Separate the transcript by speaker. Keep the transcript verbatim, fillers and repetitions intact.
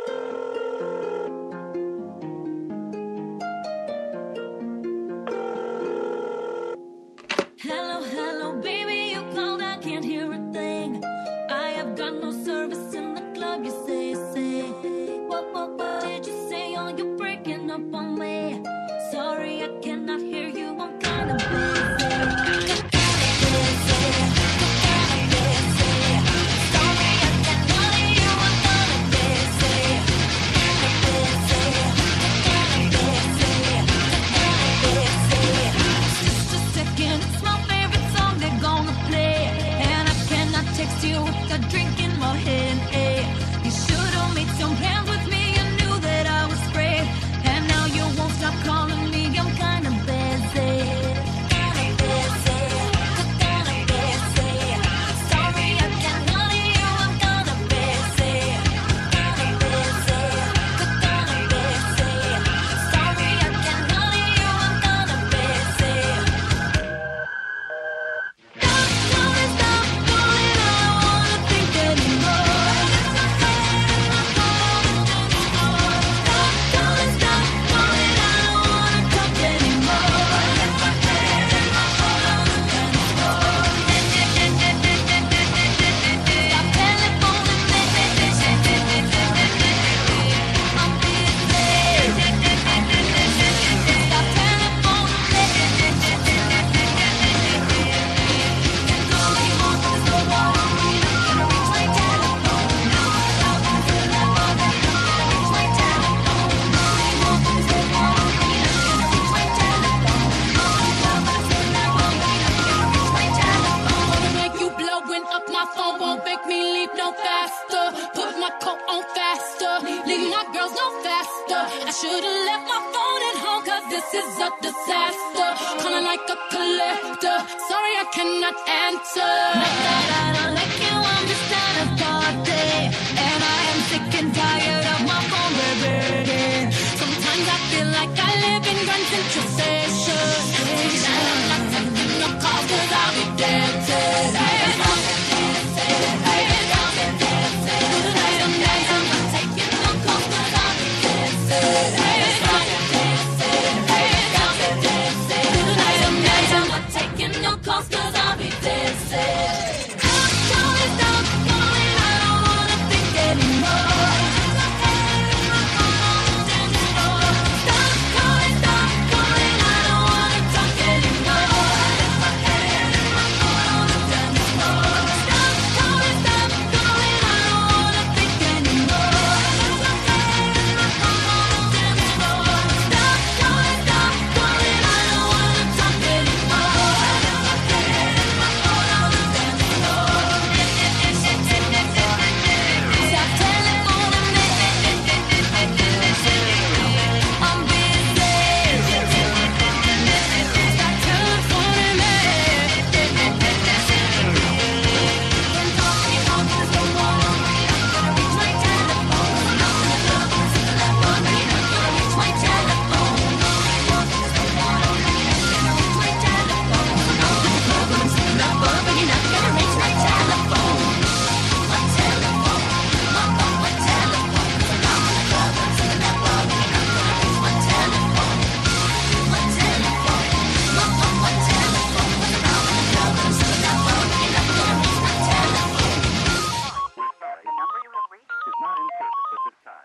Speaker 1: Hello, hello, baby, you called, I can't hear a thing. I have got no service in the club, you say, say. What, what, what did you say? Oh, you're breaking up on me. Sorry, I cannot hear you, I'm kind of busy. Text you with a drink in my hand, eh? You should've made some plans with me, you knew that I was free. And now you won't stop calling me, I'm kinda busy. Kinda busy, kinda busy. Sorry I can't honey you, I'm kinda busy. Kinda busy, kinda busy. Sorry I can't honey you, I'm kinda busy. Don't, don't stop calling. I should've left my phone at home, cause this is a disaster. Calling like a collector, sorry I cannot answer.